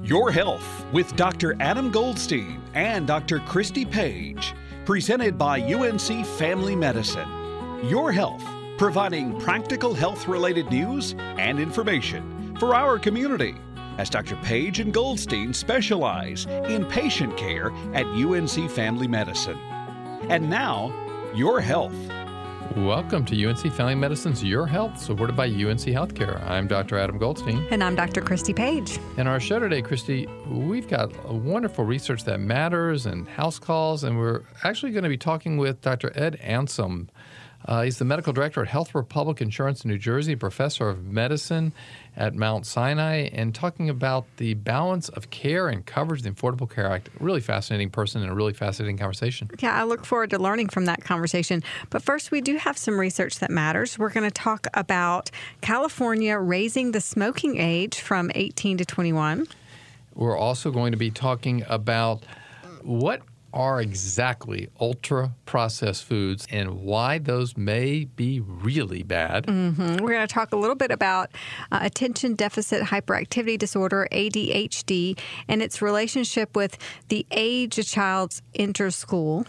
Your Health with Dr. Adam Goldstein and Dr. Christy Page, presented by UNC Family Medicine. Your Health, providing practical health-related news and information for our community, as Dr. Page and Goldstein specialize in patient care at UNC Family Medicine. And now, Your Health. Welcome to UNC Family Medicine's Your Health, supported by UNC Healthcare. I'm Dr. Adam Goldstein. And I'm Dr. Christy Page. In our show today, Christy, we've got a wonderful research that matters and house calls, and we're actually going to be talking with Dr. Ed Anselm. He's the medical director at Health Republic Insurance in New Jersey, professor of medicine at Mount Sinai, and talking about the balance of care and coverage of the Affordable Care Act. Really fascinating person and a really fascinating conversation. Yeah, I look forward to learning from that conversation. But first, we do have some research that matters. We're going to talk about California raising the smoking age from 18 to 21. We're also going to be talking about what are exactly ultra-processed foods and why those may be really bad. We're going to talk a little bit about attention deficit hyperactivity disorder, ADHD, and its relationship with the age a child enters school.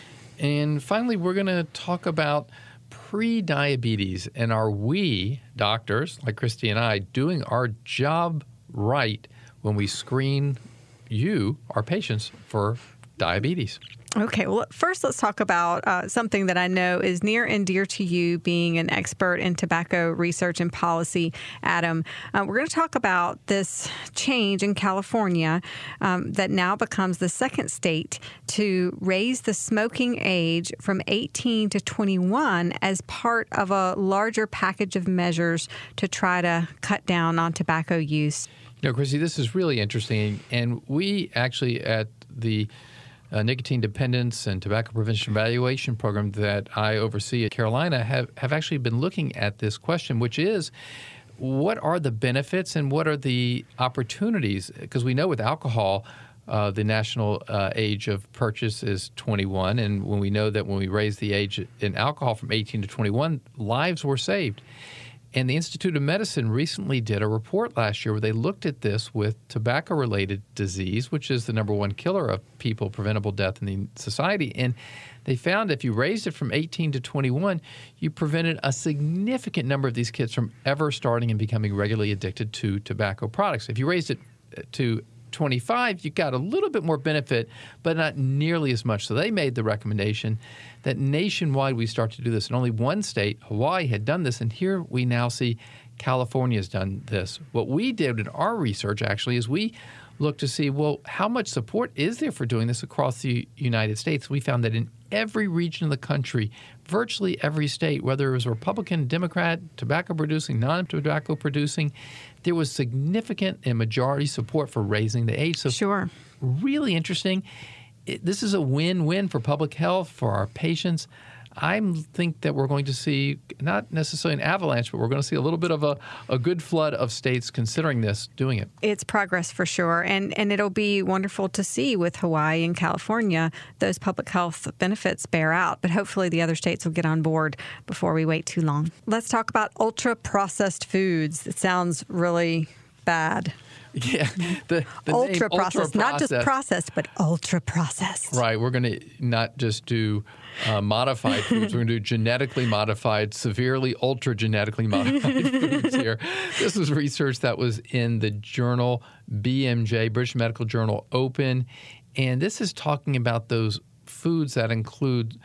And finally, we're going to talk about pre-diabetes, and are we, doctors like Christy and I, doing our job right when we screen you, our patients, for diabetes? Okay, well, first let's talk about something that I know is near and dear to you, being an expert in tobacco research and policy, Adam. We're going to talk about this change in California that now becomes the second state to raise the smoking age from 18 to 21 as part of a larger package of measures to try to cut down on tobacco use. You know, Chrissy, this is really interesting, and we actually at the Nicotine Dependence and Tobacco Prevention Evaluation Program that I oversee at Carolina have actually been looking at this question, which is, what are the benefits and what are the opportunities? Because we know with alcohol, the national age of purchase is 21, and when we know that when we raise the age in alcohol from 18 to 21, lives were saved. And the Institute of Medicine recently did a report last year where they looked at this with tobacco-related disease, which is the number one killer of people, preventable death in the society. And they found if you raised it from 18 to 21, you prevented a significant number of these kids from ever starting and becoming regularly addicted to tobacco products. If you raised it to 25, you got a little bit more benefit, but not nearly as much. So they made the recommendation that nationwide we start to do this. And only one state, Hawaii, had done this, and here we now see California has done this. What we did in our research, actually, is we looked to see, well, how much support is there for doing this across the United States? We found that in every region of the country, virtually every state, whether it was Republican, Democrat, tobacco-producing, non-tobacco-producing, there was significant and majority support for raising the age. So Sure. Really interesting. This is a win-win for public health, for our patients. I think that we're going to see not necessarily an avalanche, but we're going to see a little bit of a good flood of states considering this, doing it. It's progress for sure. And it'll be wonderful to see with Hawaii and California, those public health benefits bear out. But hopefully the other states will get on board before we wait too long. Let's talk about ultra-processed foods. It sounds really bad. Yeah, the ultra-processed, not just processed, but ultra-processed. Right. We're going to not just do modified foods. We're going to do genetically modified, severely ultra-genetically modified foods here. This was research that was in the journal BMJ, British Medical Journal Open, and this is talking about those foods that include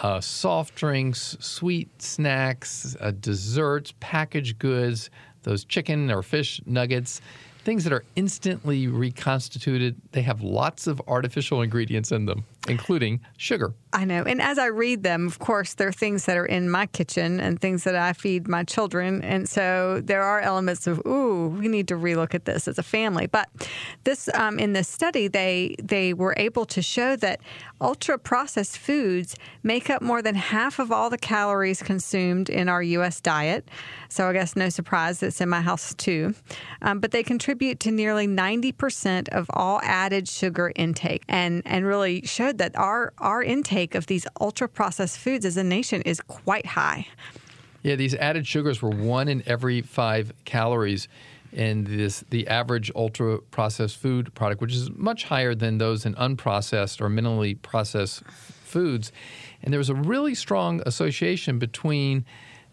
soft drinks, sweet snacks, desserts, packaged goods, those chicken or fish nuggets, things that are instantly reconstituted. They have lots of artificial ingredients in them, including sugar. I know. And as I read them, of course, there are things that are in my kitchen and things that I feed my children. And so there are elements of, ooh, we need to relook at this as a family. But this, in this study, they were able to show that ultra-processed foods make up more than half of all the calories consumed in our U.S. diet. So I guess no surprise it's in my house too. But they contribute to nearly 90% of all added sugar intake, and really showed that our intake of these ultra-processed foods as a nation is quite high. Yeah, these added sugars were 1 in every 5 calories in the average ultra-processed food product, which is much higher than those in unprocessed or minimally processed foods. And there was a really strong association between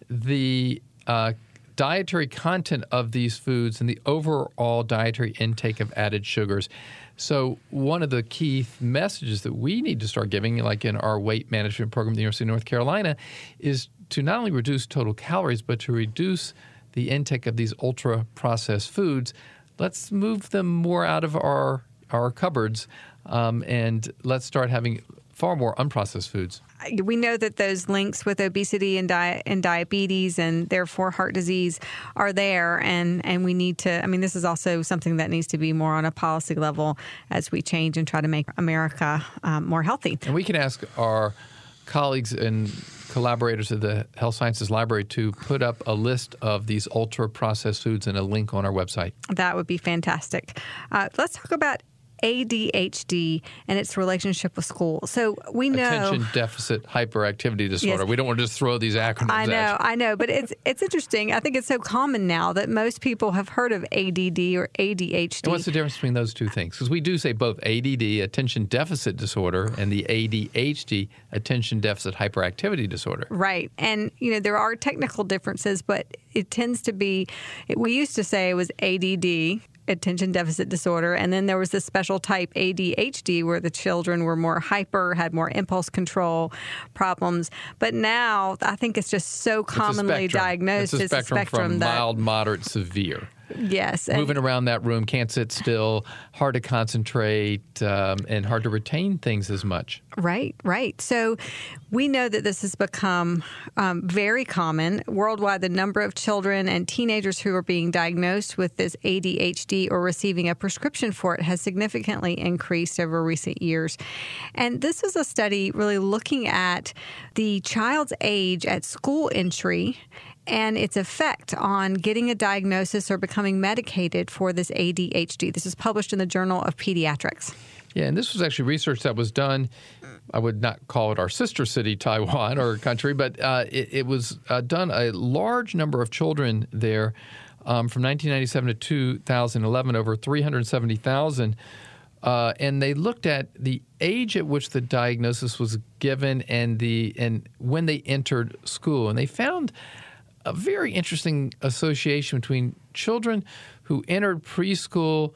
the dietary content of these foods and the overall dietary intake of added sugars. So one of the key messages that we need to start giving, like in our weight management program at the University of North Carolina, is to not only reduce total calories, but to reduce the intake of these ultra-processed foods. Let's move them more out of our cupboards, and let's start having far more unprocessed foods. We know that those links with obesity and diabetes and therefore heart disease are there, and we need to, this is also something that needs to be more on a policy level as we change and try to make America more healthy. And we can ask our colleagues and collaborators at the Health Sciences Library to put up a list of these ultra-processed foods and a link on our website. That would be fantastic. Let's talk about ADHD and its relationship with school. So we know attention deficit hyperactivity disorder. Yes. We don't want to just throw these acronyms I know, but it's interesting. I think it's so common now that most people have heard of ADD or ADHD. And what's the difference between those two things? Because we do say both ADD, attention deficit disorder, and the ADHD, attention deficit hyperactivity disorder. Right. And there are technical differences, but it tends to be, we used to say it was ADD, attention deficit disorder. And then there was this special type ADHD where the children were more hyper, had more impulse control problems. But now I think it's just so commonly diagnosed. It's a spectrum from mild, moderate, severe. Yes. Moving around that room, can't sit still, hard to concentrate, and hard to retain things as much. Right. So we know that this has become very common. Worldwide, the number of children and teenagers who are being diagnosed with this ADHD or receiving a prescription for it has significantly increased over recent years. And this is a study really looking at the child's age at school entry and its effect on getting a diagnosis or becoming medicated for this ADHD. This is published in the Journal of Pediatrics. Yeah, and this was actually research that was done. I would not call it our sister city, Taiwan, or country, but it was done a large number of children there from 1997 to 2011, over 370,000. And they looked at the age at which the diagnosis was given and when they entered school. And they found a very interesting association between children who entered preschool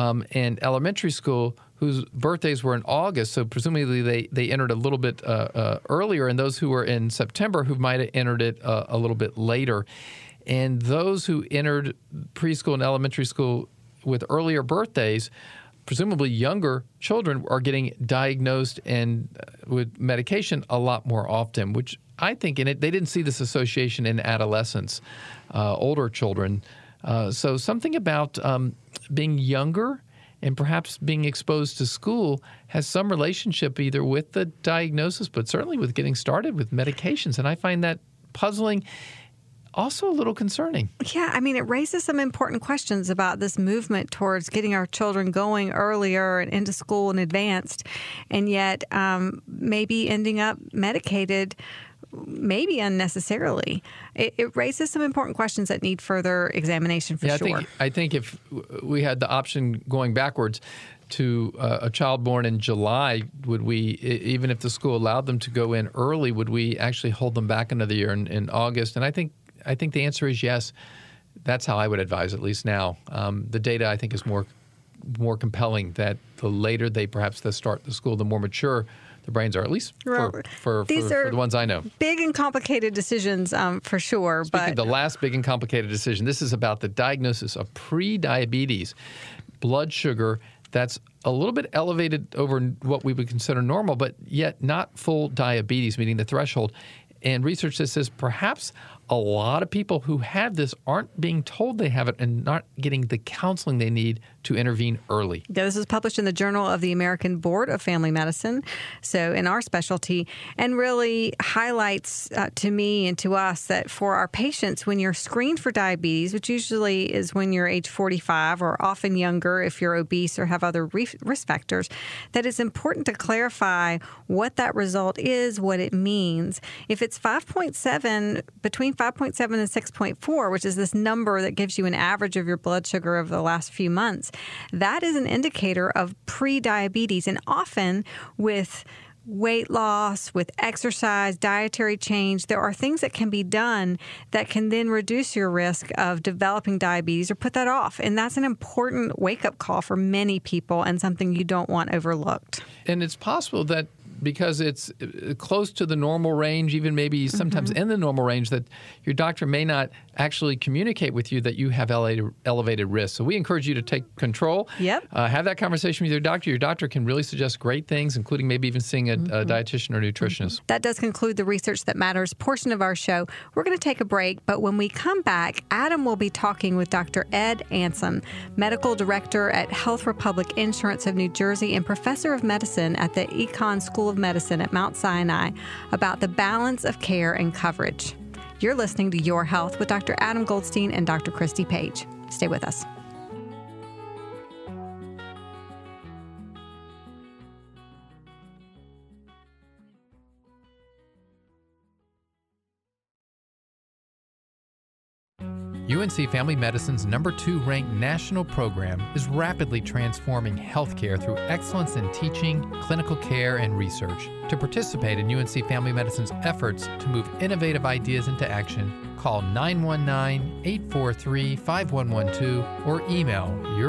and elementary school whose birthdays were in August, so presumably they entered a little bit earlier, and those who were in September who might have entered it a little bit later. And those who entered preschool and elementary school with earlier birthdays, presumably younger children, are getting diagnosed and with medication a lot more often, which I think they didn't see this association in adolescents, older children. So something about being younger and perhaps being exposed to school has some relationship either with the diagnosis, but certainly with getting started with medications. And I find that puzzling, also a little concerning. Yeah, it raises some important questions about this movement towards getting our children going earlier and into school and advanced, and yet maybe ending up medicated, maybe unnecessarily. It raises some important questions that need further examination for sure. I think if we had the option going backwards to a child born in July, would we, even if the school allowed them to go in early, would we actually hold them back another year in August? And I think the answer is yes. That's how I would advise, at least now. The data, I think, is more compelling that the later they start the school, the more mature the brains are, at least for the ones I know. Big and complicated decisions, for sure. Speaking of the last big and complicated decision, this is about the diagnosis of pre-diabetes, blood sugar that's a little bit elevated over what we would consider normal, but yet not full diabetes, meaning the threshold. And research that says perhaps a lot of people who have this aren't being told they have it and not getting the counseling they need to intervene early. Yeah, this is published in the Journal of the American Board of Family Medicine, so in our specialty, and really highlights to me and to us that for our patients, when you're screened for diabetes, which usually is when you're age 45 or often younger if you're obese or have other risk factors, that it's important to clarify what that result is, what it means. If it's 5.7, between 5.7 and 6.4, which is this number that gives you an average of your blood sugar over the last few months, that is an indicator of pre-diabetes. And often with weight loss, with exercise, dietary change, there are things that can be done that can then reduce your risk of developing diabetes or put that off. And that's an important wake-up call for many people and something you don't want overlooked. And it's possible that because it's close to the normal range, even maybe sometimes in the normal range, that your doctor may not actually communicate with you that you have elevated risk. So we encourage you to take control. Yep. Have that conversation with your doctor. Your doctor can really suggest great things, including maybe even seeing a dietitian or nutritionist. That does conclude the Research That Matters portion of our show. We're going to take a break, but when we come back, Adam will be talking with Dr. Ed Ansom, Medical Director at Health Republic Insurance of New Jersey and Professor of Medicine at the Econ School of Medicine at Mount Sinai, about the balance of care and coverage. You're listening to Your Health with Dr. Adam Goldstein and Dr. Christy Page. Stay with us. UNC Family Medicine's #2 ranked national program is rapidly transforming healthcare through excellence in teaching, clinical care, and research. To participate in UNC Family Medicine's efforts to move innovative ideas into action, call 919-843-5112 or email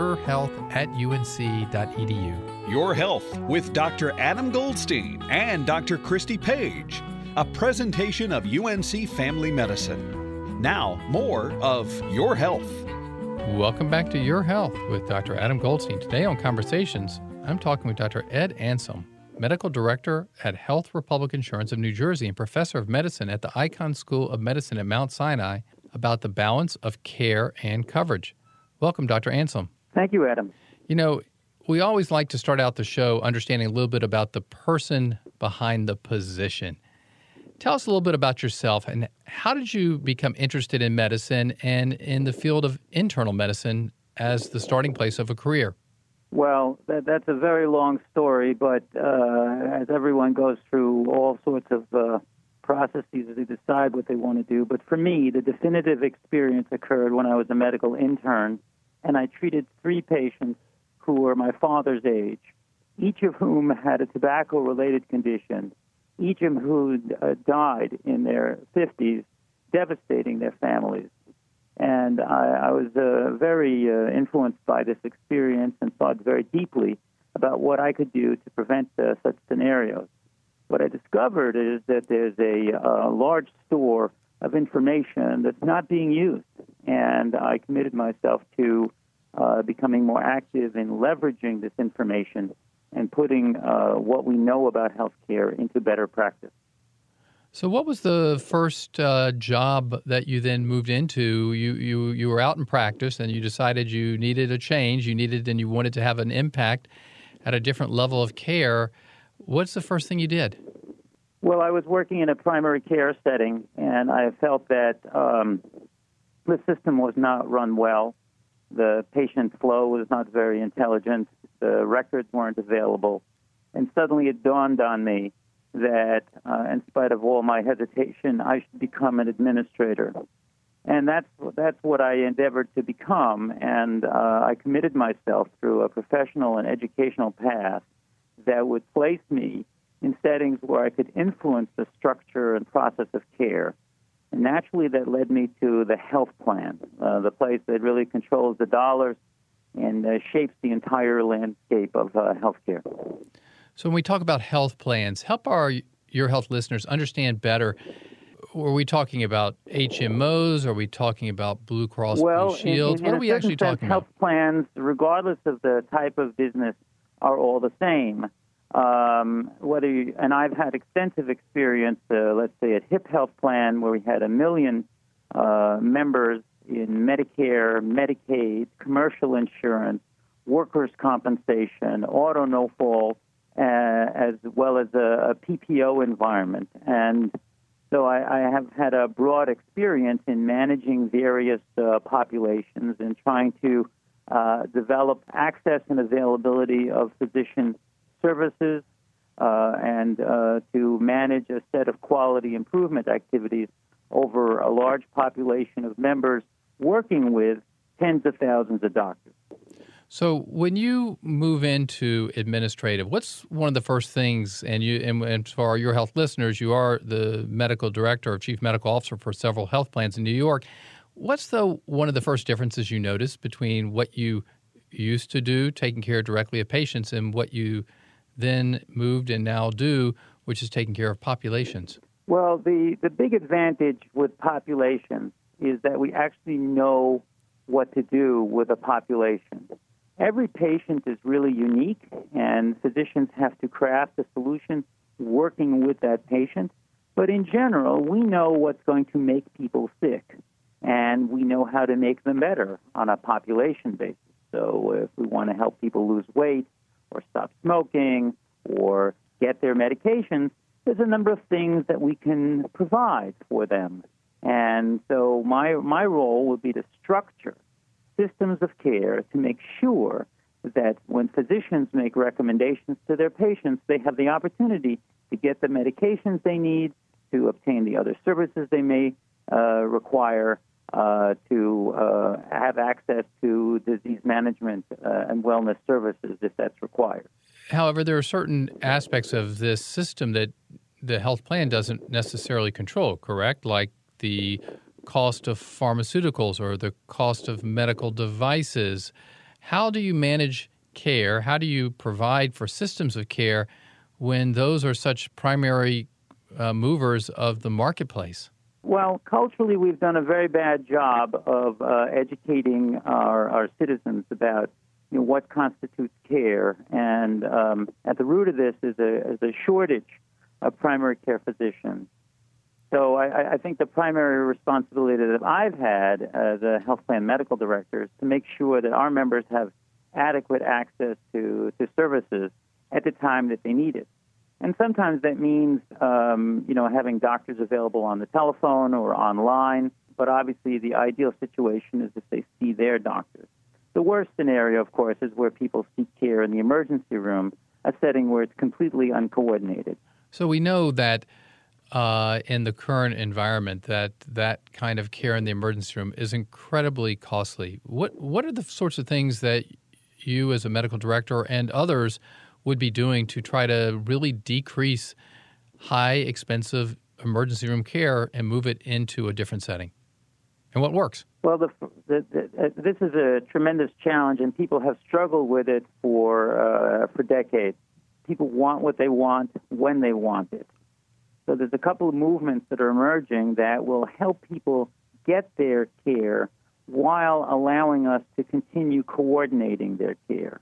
yourhealth@unc.edu. Your Health with Dr. Adam Goldstein and Dr. Christy Page, a presentation of UNC Family Medicine. Now, more of Your Health. Welcome back to Your Health with Dr. Adam Goldstein. Today on Conversations, I'm talking with Dr. Ed Ansom, Medical Director at Health Republic Insurance of New Jersey and Professor of Medicine at the Icahn School of Medicine at Mount Sinai, about the balance of care and coverage. Welcome, Dr. Ansom. Thank you, Adam. You know, we always like to start out the show understanding a little bit about the person behind the position. Tell us a little bit about yourself and how did you become interested in medicine and in the field of internal medicine as the starting place of a career? Well, that's a very long story, but as everyone goes through all sorts of processes to decide what they want to do. But for me, the definitive experience occurred when I was a medical intern, and I treated 3 patients who were my father's age, each of whom had a tobacco-related condition, each of whom died in their 50s, devastating their families. And I was very influenced by this experience and thought very deeply about what I could do to prevent such scenarios. What I discovered is that there's a large store of information that's not being used, and I committed myself to becoming more active in leveraging this information and putting what we know about healthcare into better practice. So what was the first job that you then moved into? You were out in practice and you decided you needed a change, and you wanted to have an impact at a different level of care. What's the first thing you did? Well, I was working in a primary care setting, and I felt that the system was not run well. The patient flow was not very intelligent. The records weren't available. And suddenly it dawned on me that, in spite of all my hesitation, I should become an administrator. And that's what I endeavored to become. And I committed myself through a professional and educational path that would place me in settings where I could influence the structure and process of care. And naturally, that led me to the health plan, the place that really controls the dollars and shapes the entire landscape of healthcare. So when we talk about health plans, help Your Health listeners understand better. Are we talking about HMOs? Are we talking about Blue Cross Blue Shield? What are we actually talking about? Health plans, regardless of the type of business, are all the same. And I've had extensive experience, let's say at HIP Health Plan, where we had 1 million members in Medicare, Medicaid, commercial insurance, workers' compensation, auto no-fault, as well as a PPO environment. And so I have had a broad experience in managing various populations and trying to develop access and availability of physician services and to manage a set of quality improvement activities, over a large population of members working with tens of thousands of doctors. So when you move into administrative, what's one of the first things, and for your health listeners, you are the medical director or chief medical officer for several health plans in New York. What's one of the first differences you notice between what you used to do, taking care directly of patients, and what you then moved and now do, which is taking care of populations? Well, the big advantage with populations is that we actually know what to do with a population. Every patient is really unique, and physicians have to craft a solution working with that patient. But in general, we know what's going to make people sick, and we know how to make them better on a population basis. So if we want to help people lose weight or stop smoking or get their medications, there's a number of things that we can provide for them. And so my role would be to structure systems of care to make sure that when physicians make recommendations to their patients, they have the opportunity to get the medications they need, to obtain the other services they may require, to have access to disease management and wellness services if that's required. However, there are certain aspects of this system that the health plan doesn't necessarily control, correct? Like the cost of pharmaceuticals or the cost of medical devices. How do you manage care? How do you provide for systems of care when those are such primary movers of the marketplace? Well, culturally, we've done a very bad job of educating our citizens about what constitutes care. And at the root of this is a shortage of primary care physicians. So I think the primary responsibility that I've had as a health plan medical director is to make sure that our members have adequate access to services at the time that they need it. And sometimes that means, having doctors available on the telephone or online. But obviously, the ideal situation is if they see their doctors. The worst scenario, of course, is where people seek care in the emergency room, a setting where it's completely uncoordinated. So we know that in the current environment that kind of care in the emergency room is incredibly costly. What are the sorts of things that you as a medical director and others would be doing to try to really decrease high, expensive emergency room care and move it into a different setting? And what works? Well, this is a tremendous challenge, and people have struggled with it for decades. People want what they want when they want it. So there's a couple of movements that are emerging that will help people get their care while allowing us to continue coordinating their care.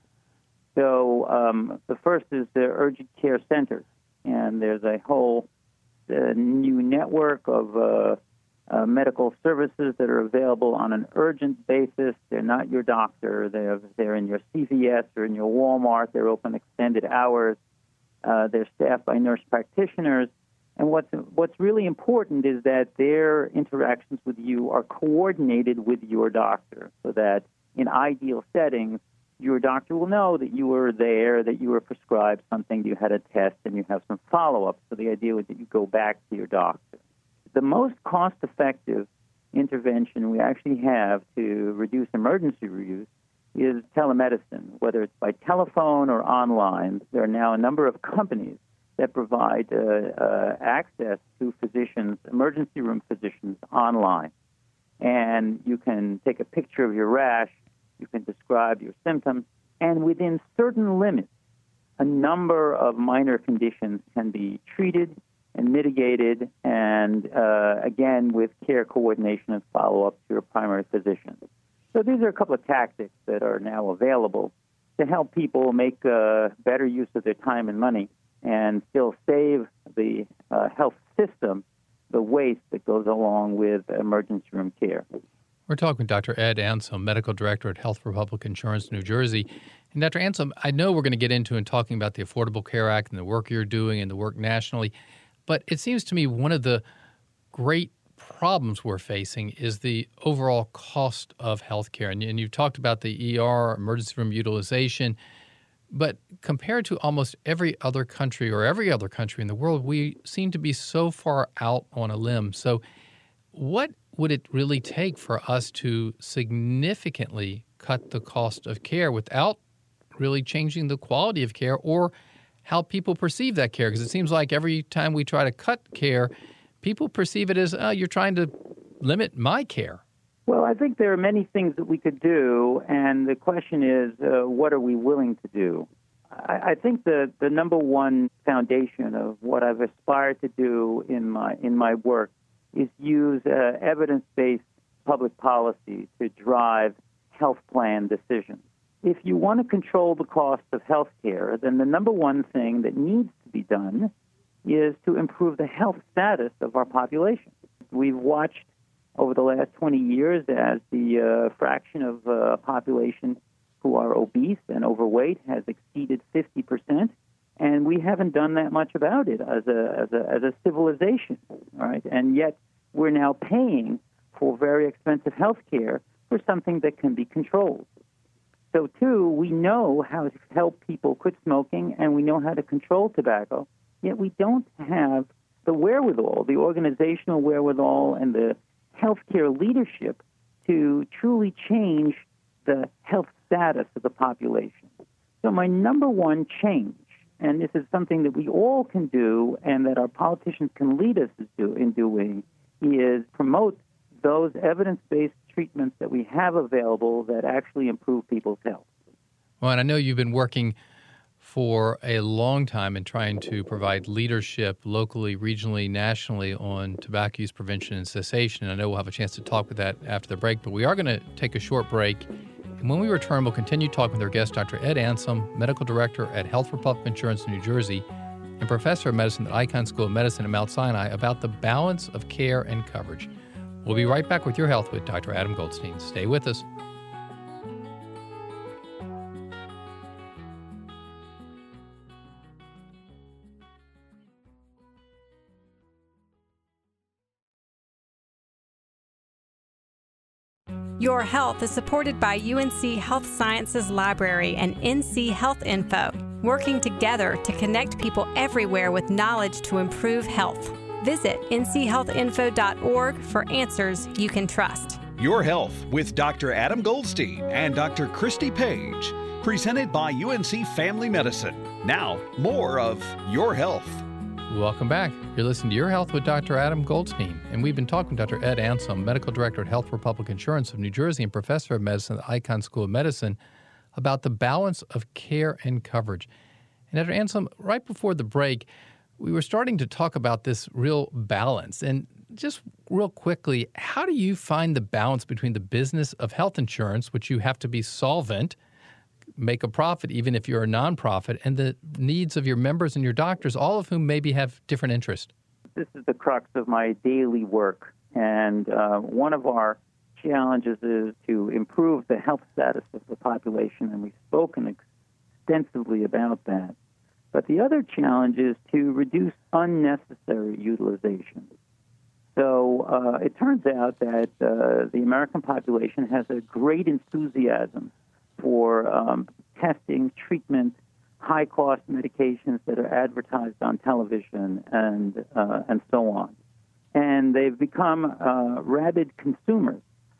So the first is the urgent care centers, and there's a whole new network of medical services that are available on an urgent basis. They're not your doctor. They're in your CVS or in your Walmart. They're open extended hours. They're staffed by nurse practitioners. And what's really important is that their interactions with you are coordinated with your doctor, so that in ideal settings, your doctor will know that you were there, that you were prescribed something, you had a test, and you have some follow-up. So the idea is that you go back to your doctor. The most cost-effective intervention we actually have to reduce emergency use is telemedicine, whether it's by telephone or online. There are now a number of companies that provide access to physicians, emergency room physicians, online. And you can take a picture of your rash, you can describe your symptoms, and within certain limits, a number of minor conditions can be treated and mitigated, and again, with care coordination and follow-up to your primary physician. So these are a couple of tactics that are now available to help people make better use of their time and money and still save the health system the waste that goes along with emergency room care. We're talking with Dr. Ed Anselm, Medical Director at Health for Public Insurance, New Jersey. And Dr. Anselm, I know we're going to get into and talking about the Affordable Care Act and the work you're doing and the work nationally, but it seems to me one of the great problems we're facing is the overall cost of health care. And you've talked about the ER, emergency room utilization, but compared to almost every other country or every other country in the world, we seem to be so far out on a limb. So what would it really take for us to significantly cut the cost of care without really changing the quality of care or how people perceive that care? Because it seems like every time we try to cut care, people perceive it as, you're trying to limit my care. Well, I think there are many things that we could do, and the question is, what are we willing to do? I think the number one foundation of what I've aspired to do in my work is use evidence-based public policy to drive health plan decisions. If you want to control the cost of health care, then the number one thing that needs to be done is to improve the health status of our population. We've watched over the last 20 years as the fraction of population who are obese and overweight has exceeded 50%, and we haven't done that much about it as a civilization, all right? And yet we're now paying for very expensive health care for something that can be controlled. So, too, we know how to help people quit smoking, and we know how to control tobacco, yet we don't have the wherewithal, the organizational wherewithal, and the healthcare leadership to truly change the health status of the population. So my number one change, and this is something that we all can do and that our politicians can lead us in doing, is promote those evidence-based treatments that we have available that actually improve people's health. Well, and I know you've been working for a long time in trying to provide leadership locally, regionally, nationally on tobacco use prevention and cessation. And I know we'll have a chance to talk with that after the break, but we are going to take a short break. And when we return, we'll continue talking with our guest, Dr. Ed Ansom, Medical Director at Health Republic Insurance in New Jersey and Professor of Medicine at Icahn School of Medicine at Mount Sinai, about the balance of care and coverage. We'll be right back with Your Health with Dr. Adam Goldstein. Stay with us. Your Health is supported by UNC Health Sciences Library and NC Health Info, working together to connect people everywhere with knowledge to improve health. Visit nchealthinfo.org for answers you can trust. Your Health with Dr. Adam Goldstein and Dr. Christy Page, presented by UNC Family Medicine. Now, more of Your Health. Welcome back. You're listening to Your Health with Dr. Adam Goldstein, and we've been talking with Dr. Ed Ansom, Medical Director at Health Republic Insurance of New Jersey and Professor of Medicine at Icahn School of Medicine, about the balance of care and coverage. And Dr. Ansom, right before the break, we were starting to talk about this real balance. And just real quickly, how do you find the balance between the business of health insurance, which you have to be solvent, make a profit even if you're a nonprofit, and the needs of your members and your doctors, all of whom maybe have different interests? This is the crux of my daily work, and one of our challenges is to improve the health status of the population, and we've spoken extensively about that. But the other challenge is to reduce unnecessary utilization. So it turns out that the American population has a great enthusiasm for testing, treatment, high-cost medications that are advertised on television and so on. And they've become rabid consumers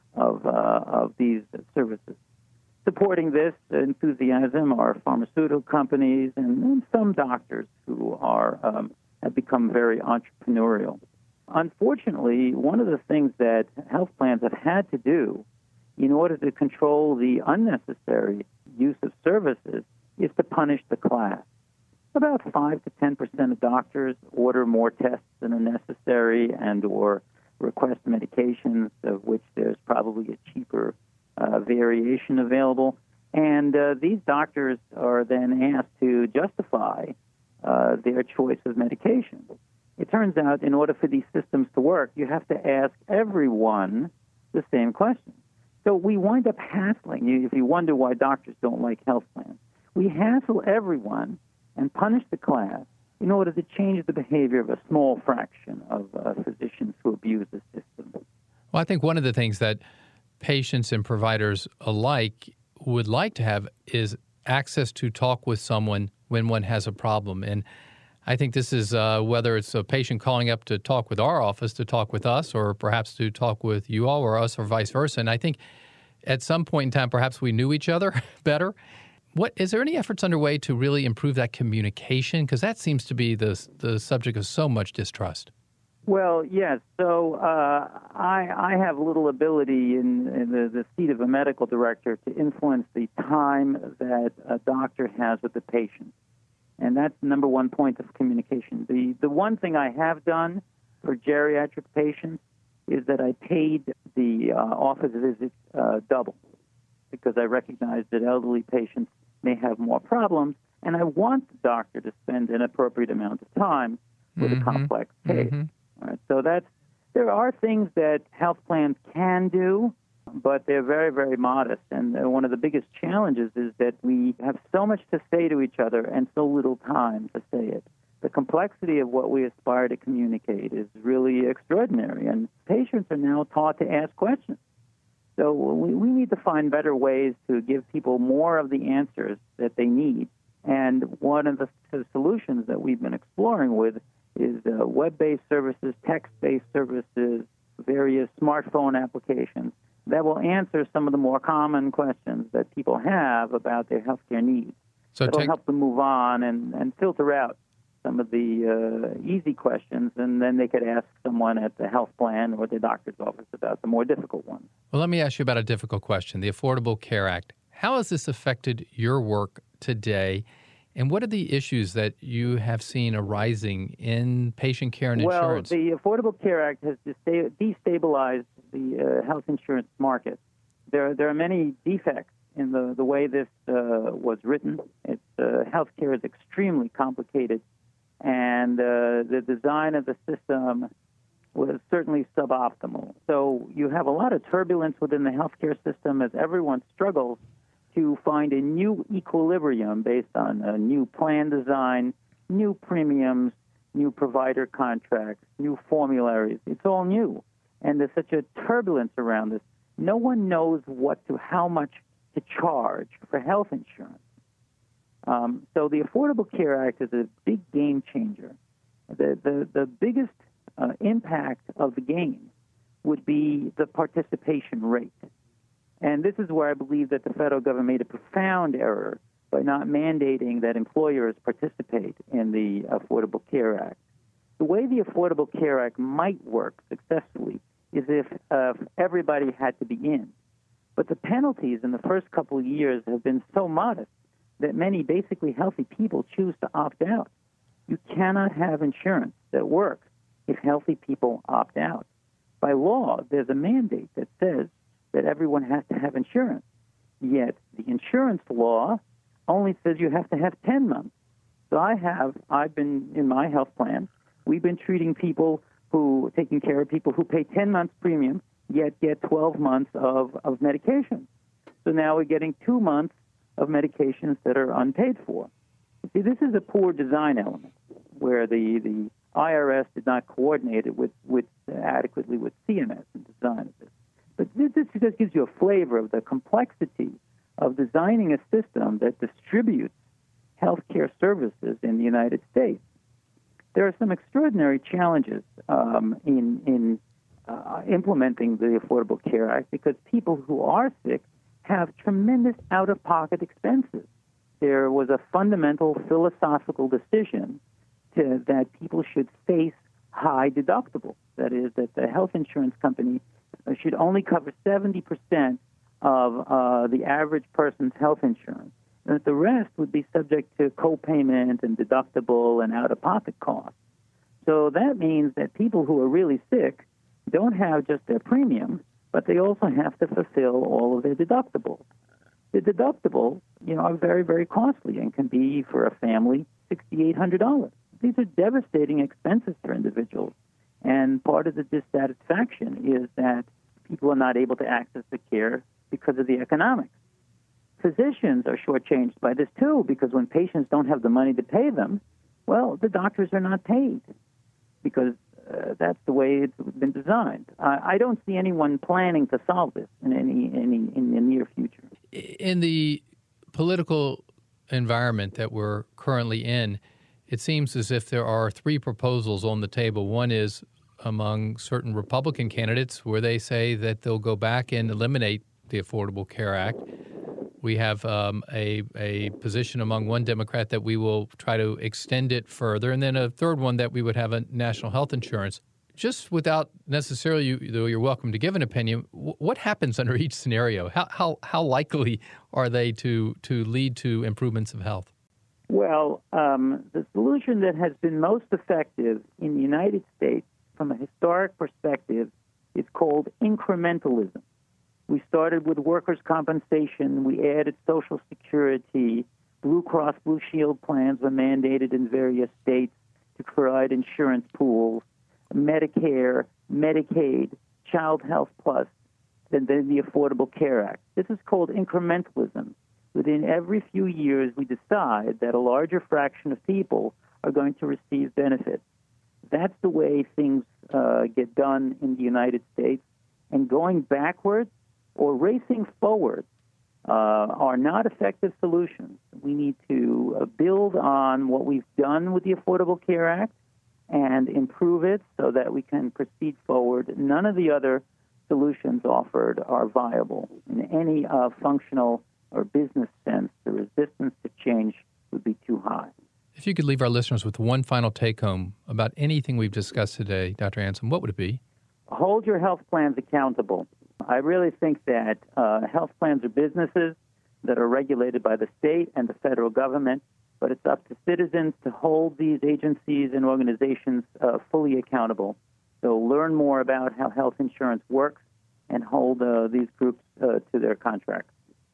of these services. Supporting this enthusiasm are pharmaceutical companies and some doctors who have become very entrepreneurial. Unfortunately, one of the things that health plans have had to do in order to control the unnecessary use of services is to punish the class. About 5 to 10% of doctors order more tests than are necessary and or request medications of which there's probably a cheaper variation available. And these doctors are then asked to justify their choice of medication. It turns out in order for these systems to work, you have to ask everyone the same question. So we wind up hassling you. If you wonder why doctors don't like health plans, we hassle everyone and punish the class in order to change the behavior of a small fraction of physicians who abuse the system. Well, I think one of the things that patients and providers alike would like to have is access to talk with someone when one has a problem. And I think this is whether it's a patient calling up to talk with our office, to talk with us, or perhaps to talk with you all or us or vice versa. And I think at some point in time, perhaps we knew each other better. Is there any efforts underway to really improve that communication? Because that seems to be the subject of so much distrust. Well, yes. So I have little ability in the seat of a medical director to influence the time that a doctor has with the patient. And that's the number one point of communication. The one thing I have done for geriatric patients is that I paid the office visit double, because I recognize that elderly patients may have more problems, and I want the doctor to spend an appropriate amount of time with a complex case. All right, so there are things that health plans can do, but they're very, very modest. And one of the biggest challenges is that we have so much to say to each other and so little time to say it. The complexity of what we aspire to communicate is really extraordinary, and patients are now taught to ask questions. So we need to find better ways to give people more of the answers that they need. And one of the solutions that we've been exploring with is web-based services, text-based services, various smartphone applications that will answer some of the more common questions that people have about their healthcare needs. So it'll help them move on and filter out some of the easy questions, and then they could ask someone at the health plan or the doctor's office about the more difficult ones. Well, let me ask you about a difficult question, the Affordable Care Act. How has this affected your work today, and what are the issues that you have seen arising in patient care and insurance? Well, the Affordable Care Act has destabilized the health insurance market. There are many defects in the way this was written. Healthcare is extremely complicated, and the design of the system was certainly suboptimal. So you have a lot of turbulence within the healthcare system as everyone struggles to find a new equilibrium based on a new plan design, new premiums, new provider contracts, new formularies. It's all new. And there's such a turbulence around this. No one knows how much to charge for health insurance. So the Affordable Care Act is a big game changer. The biggest impact of the game would be the participation rate. And this is where I believe that the federal government made a profound error by not mandating that employers participate in the Affordable Care Act. The way the Affordable Care Act might work successfully is if everybody had to be in. But the penalties in the first couple of years have been so modest that many basically healthy people choose to opt out. You cannot have insurance that works if healthy people opt out. By law, there's a mandate that says that everyone has to have insurance. Yet the insurance law only says you have to have 10 months. So I've been in my health plan, we've been taking care of people who pay 10 months premium, yet get 12 months of medication. So now we're getting 2 months of medications that are unpaid for. See, this is a poor design element where the IRS did not coordinate it adequately with CMS in design of this. But this just gives you a flavor of the complexity of designing a system that distributes healthcare services in the United States. There are some extraordinary challenges in implementing the Affordable Care Act because people who are sick have tremendous out-of-pocket expenses. There was a fundamental philosophical decision that people should face high deductibles. That is, that the health insurance company should only cover 70% of the average person's health insurance, and that the rest would be subject to co-payment and deductible and out-of-pocket costs. So that means that people who are really sick don't have just their premium, but they also have to fulfill all of their deductibles. The deductibles, are very, very costly and can be, for a family, $6,800. These are devastating expenses for individuals. And part of the dissatisfaction is that people are not able to access the care because of the economics. Physicians are shortchanged by this, too, because when patients don't have the money to pay them, well, the doctors are not paid because that's the way it's been designed. I don't see anyone planning to solve this in the near future. In the political environment that we're currently in, it seems as if there are three proposals on the table. One is among certain Republican candidates where they say that they'll go back and eliminate the Affordable Care Act. We have a position among one Democrat that we will try to extend it further, and then a third one that we would have a national health insurance. Just without necessarily, though you're welcome to give an opinion, what happens under each scenario? How likely are they to lead to improvements of health? Well, the solution that has been most effective in the United States from a historic perspective is called incrementalism. We started with workers' compensation. We added Social Security. Blue Cross Blue Shield plans were mandated in various states to provide insurance pools. Medicare, Medicaid, Child Health Plus, then the Affordable Care Act. This is called incrementalism. Within every few years, we decide that a larger fraction of people are going to receive benefits. That's the way things get done in the United States. And going backwards or racing forward are not effective solutions. We need to build on what we've done with the Affordable Care Act and improve it so that we can proceed forward. None of the other solutions offered are viable. In any functional or business sense, the resistance to change would be too high. If you could leave our listeners with one final take-home about anything we've discussed today, Dr. Anselm, what would it be? Hold your health plans accountable. I really think that health plans are businesses that are regulated by the state and the federal government, but it's up to citizens to hold these agencies and organizations fully accountable. So learn more about how health insurance works and hold these groups to their contracts.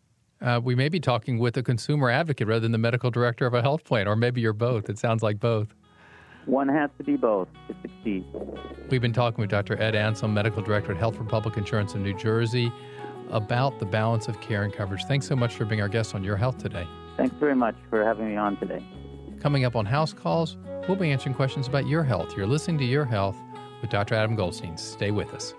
We may be talking with a consumer advocate rather than the medical director of a health plan, or maybe you're both. It sounds like both. One has to be both to succeed. We've been talking with Dr. Ed Anselm, Medical Director at Health for Public Insurance in New Jersey, about the balance of care and coverage. Thanks so much for being our guest on Your Health today. Thanks very much for having me on today. Coming up on House Calls, we'll be answering questions about your health. You're listening to Your Health with Dr. Adam Goldstein. Stay with us.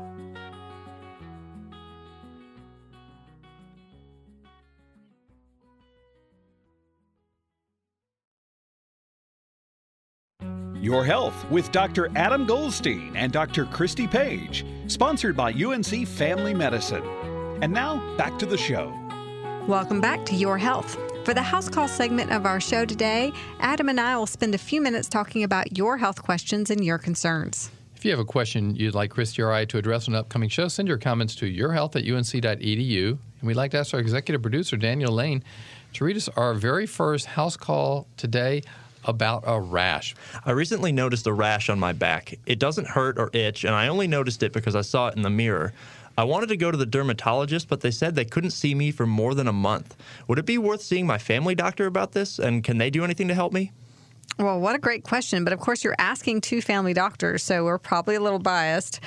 Your Health with Dr. Adam Goldstein and Dr. Christy Page, sponsored by UNC Family Medicine. And now, back to the show. Welcome back to Your Health. For the House Call segment of our show today, Adam and I will spend a few minutes talking about your health questions and your concerns. If you have a question you'd like Christy or I to address on an upcoming show, send your comments to yourhealth@unc.edu. And we'd like to ask our executive producer, Daniel Lane, to read us our very first House Call today about a rash. I recently noticed a rash on my back. It doesn't hurt or itch, and I only noticed it because I saw it in the mirror. I wanted to go to the dermatologist, but they said they couldn't see me for more than a month. Would it be worth seeing my family doctor about this, and can they do anything to help me? Well, what a great question. But of course, you're asking two family doctors, so we're probably a little biased.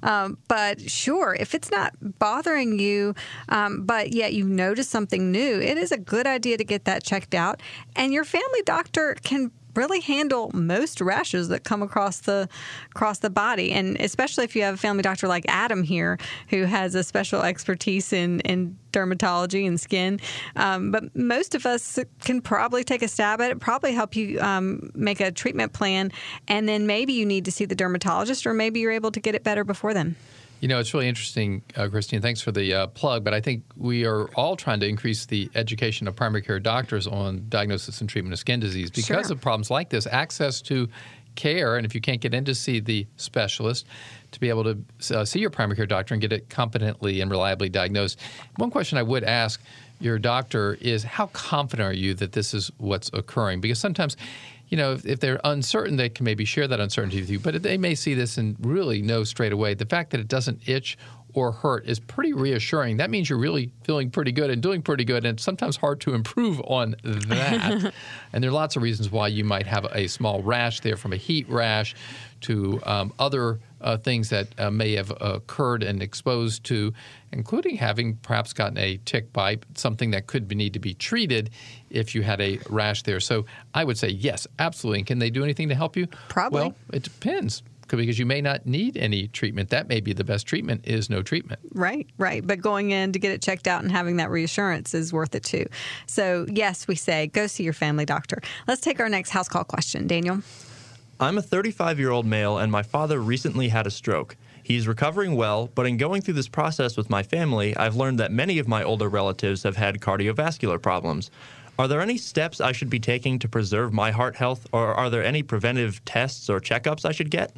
But sure, if it's not bothering you, but yet you notice something new, it is a good idea to get that checked out. And your family doctor can really handle most rashes that come across the body, and especially if you have a family doctor like Adam here, who has a special expertise in dermatology and skin. But most of us can probably take a stab at it, probably help you make a treatment plan, and then maybe you need to see the dermatologist, or maybe you're able to get it better before then. You know, it's really interesting, Christine. Thanks for the plug, but I think we are all trying to increase the education of primary care doctors on diagnosis and treatment of skin disease because of problems like this. Access to care, and if you can't get in to see the specialist, to be able to see your primary care doctor and get it competently and reliably diagnosed. One question I would ask your doctor is, how confident are you that this is what's occurring? Because sometimes, you know, if they're uncertain, they can maybe share that uncertainty with you, but they may see this and really know straight away. The fact that it doesn't itch or hurt is pretty reassuring. That means you're really feeling pretty good and doing pretty good, and it's sometimes hard to improve on that. And there are lots of reasons why you might have a small rash there, from a heat rash to other things that may have occurred and exposed to, including having perhaps gotten a tick bite, something that could need to be treated if you had a rash there. So I would say yes, absolutely. And can they do anything to help you? Probably. Well, it depends. because you may not need any treatment. That may be the best treatment is no treatment. Right. But going in to get it checked out and having that reassurance is worth it too. So yes, we say go see your family doctor. Let's take our next house call question. Daniel? I'm a 35-year-old male, and my father recently had a stroke. He's recovering well, but in going through this process with my family, I've learned that many of my older relatives have had cardiovascular problems. Are there any steps I should be taking to preserve my heart health, or are there any preventive tests or checkups I should get?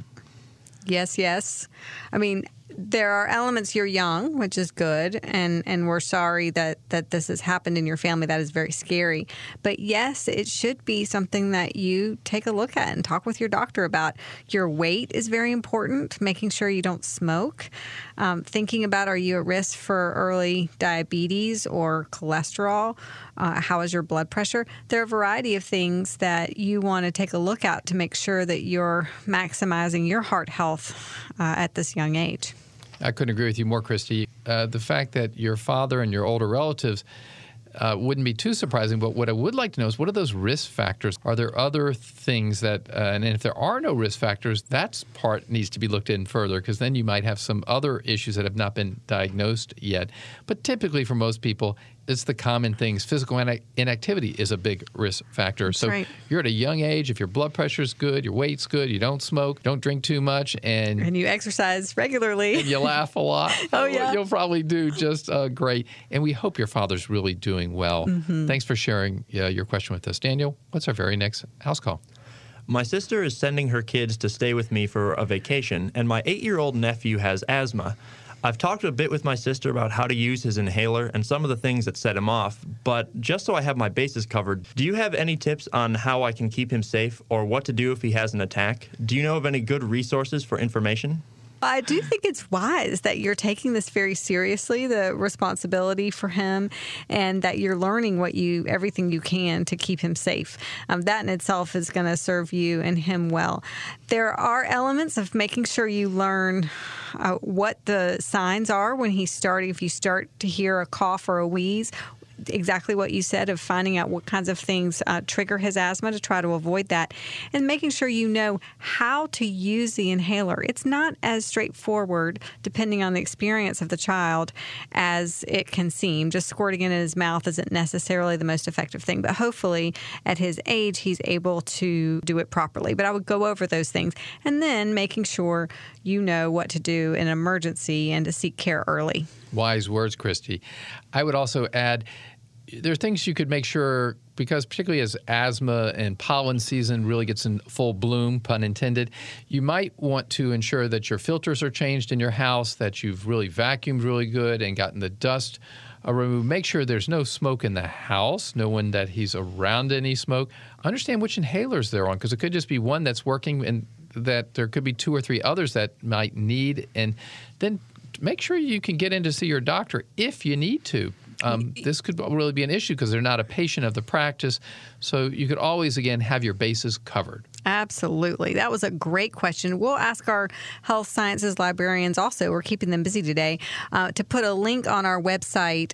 Yes. I mean, there are elements. You're young, which is good, and we're sorry that this has happened in your family. That is very scary. But yes, it should be something that you take a look at and talk with your doctor about. Your weight is very important, making sure you don't smoke. Thinking about, are you at risk for early diabetes or cholesterol? How is your blood pressure? There are a variety of things that you want to take a look at to make sure that you're maximizing your heart health at this young age. I couldn't agree with you more, Christy. The fact that your father and your older relatives wouldn't be too surprising, but what I would like to know is, what are those risk factors? Are there other things that, and if there are no risk factors, that part needs to be looked in further, because then you might have some other issues that have not been diagnosed yet. But typically for most people, it's the common things. Physical inactivity is a big risk factor. That's so right. You're at a young age. If your blood pressure is good, your weight's good, you don't smoke, don't drink too much, and you exercise regularly. And you laugh a lot. Oh, yeah. You'll probably do just great. And we hope your father's really doing well. Mm-hmm. Thanks for sharing your question with us. Daniel, what's our very next house call? My sister is sending her kids to stay with me for a vacation, and my 8-year-old nephew has asthma. I've talked a bit with my sister about how to use his inhaler and some of the things that set him off, but just so I have my bases covered, do you have any tips on how I can keep him safe or what to do if he has an attack? Do you know of any good resources for information? I do think it's wise that you're taking this very seriously, the responsibility for him, and that you're learning everything you can to keep him safe. That in itself is going to serve you and him well. There are elements of making sure you learn what the signs are when he's starting. If you start to hear a cough or a wheeze, exactly what you said, of finding out what kinds of things trigger his asthma to try to avoid that, and making sure you know how to use the inhaler. It's not as straightforward, depending on the experience of the child, as it can seem. Just squirting it in his mouth isn't necessarily the most effective thing, but hopefully at his age he's able to do it properly. But I would go over those things, and then making sure you know what to do in an emergency and to seek care early. Wise words, Christy. I would also add, there are things you could make sure, because particularly as asthma and pollen season really gets in full bloom, pun intended, you might want to ensure that your filters are changed in your house, that you've really vacuumed really good and gotten the dust removed. Make sure there's no smoke in the house, no one that he's around any smoke. Understand which inhalers they're on, because it could just be one that's working and that there could be 2 or 3 others that might need. And then make sure you can get in to see your doctor if you need to. This could really be an issue because they're not a patient of the practice. So you could always, again, have your bases covered. Absolutely. That was a great question. We'll ask our health sciences librarians also, we're keeping them busy today, to put a link on our website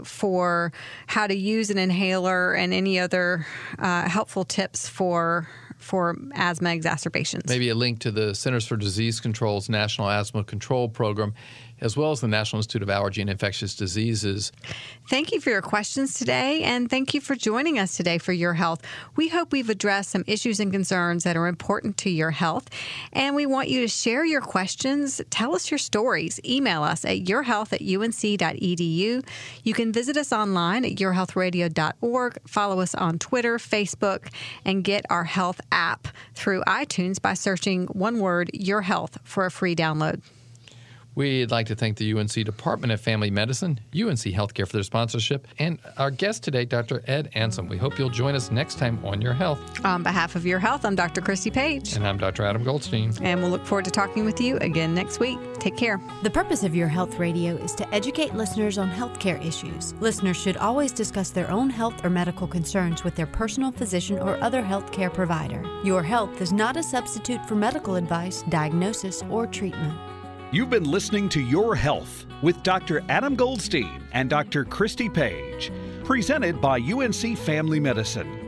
for how to use an inhaler and any other helpful tips for asthma exacerbations. Maybe a link to the Centers for Disease Control's National Asthma Control Program, as well as the National Institute of Allergy and Infectious Diseases. Thank you for your questions today, and thank you for joining us today for Your Health. We hope we've addressed some issues and concerns that are important to your health, and we want you to share your questions. Tell us your stories. Email us at yourhealth@unc.edu. You can visit us online at yourhealthradio.org. Follow us on Twitter, Facebook, and get our health app through iTunes by searching one word, Your Health, for a free download. We'd like to thank the UNC Department of Family Medicine, UNC Healthcare for their sponsorship, and our guest today, Dr. Ed Ansom. We hope you'll join us next time on Your Health. On behalf of Your Health, I'm Dr. Christy Page. And I'm Dr. Adam Goldstein. And we'll look forward to talking with you again next week. Take care. The purpose of Your Health Radio is to educate listeners on healthcare issues. Listeners should always discuss their own health or medical concerns with their personal physician or other healthcare provider. Your Health is not a substitute for medical advice, diagnosis, or treatment. You've been listening to Your Health with Dr. Adam Goldstein and Dr. Christy Page, presented by UNC Family Medicine.